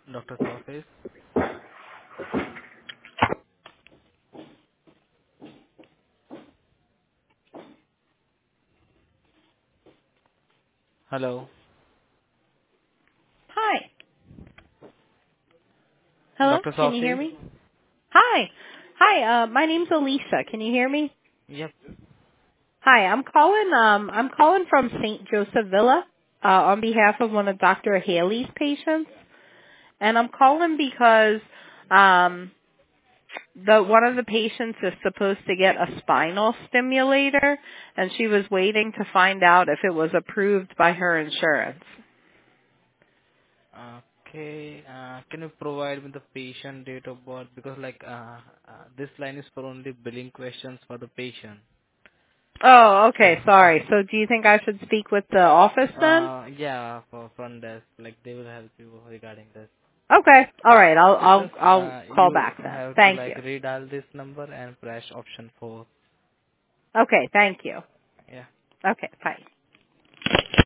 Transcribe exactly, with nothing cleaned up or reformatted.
Doctor's office. Hello. Hi. Hello? Doctor's Can you hear office. me? Hi. Hi, uh, my name's Elisa. Can you hear me? Yep. Hi, I'm calling, um, I'm calling from Saint Joseph Villa, uh, on behalf of one of Doctor Haley's patients. And I'm calling because, um, the, one of the patients is supposed to get a spinal stimulator, and she was waiting to find out if it was approved by her insurance. Okay. Uh, can you provide me the patient date of birth? Because like uh, uh, this line is for only billing questions for the patient. Oh, okay, sorry. So do you think I should speak with the office then? Uh, yeah, for front desk, like they will help you regarding this. Okay. All right. I'll I'll Just I'll uh, call you back then. have to Thank you. like redial this number and press option four. Okay. Thank you. Yeah. Okay. Bye.